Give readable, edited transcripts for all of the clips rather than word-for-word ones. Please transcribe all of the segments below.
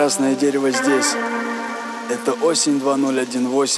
Красное дерево здесь. Это осень 2018.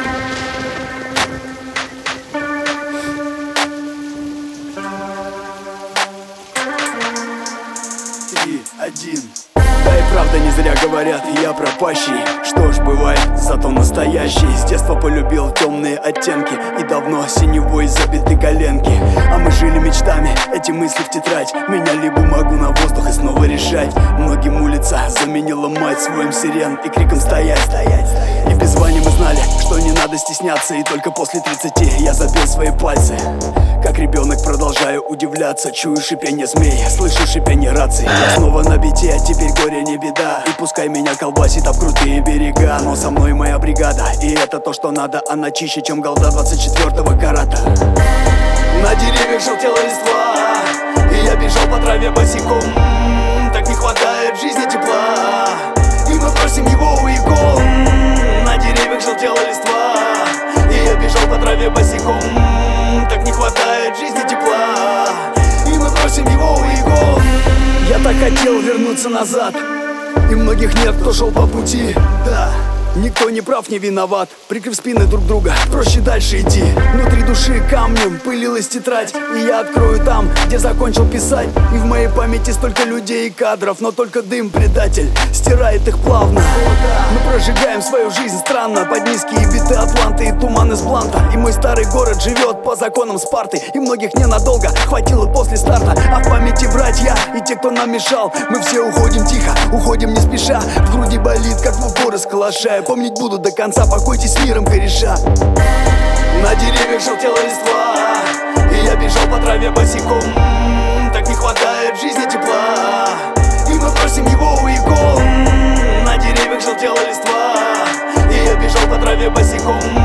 3-1. Да и правда не зря говорят, я пропащий. Что ж, бывает, зато настоящий. С детства полюбил темные оттенки и давно синевой забиты коленки. А мы жили мечтами, эти мысли в тетрадь. Меняли бумагу на воздух и снова решать. Многим улица заменила мать своим сирен и криком стоять. И в беззвании мы знали, что не надо стесняться. И только после 30 я забил свои пальцы. Как ребенок продолжаю удивляться. Чую шипение змей, слышу шипение рации. Я снова на бите, а теперь горе не беда. И пускай меня колбасит об крутые берега, но со мной моя бригада, и это то, что надо. Она чище, чем голда 24-го карата. На деревьях желтела листва, и я бежал по траве босиком. Так не хватает в жизни тепла, и мы просим его у икон. На деревьях желтела листва, и я бежал по траве босиком. Так не хватает в жизни тепла, и мы просим его у икон. Я так хотел вернуться назад, и многих нет, кто шел по пути. Да, никто не прав, не виноват. Прикрыв спины друг друга, проще дальше идти. Внутри души камнем пылилась тетрадь, и я открою там, где закончил писать. И в моей памяти столько людей и кадров, но только дым, предатель, стирает их плавно. Мы прожигаем свою жизнь странно, под низкие биты Атланты и туман из бланта. И мой старый город живет по законам Спарты, и многих ненадолго хватило после старта. А в памяти братья и те, кто нам мешал. Мы все уходим тихо, уходим не спеша. В груди болит, как в упор из калаша. Помнить буду до конца, покойтесь с миром, кореша. На деревьях желтела листва, и я бежал по траве босиком. Так не хватает в жизни тепла, и мы просим его у икон. На деревьях желтела листва, и я бежал по траве босиком.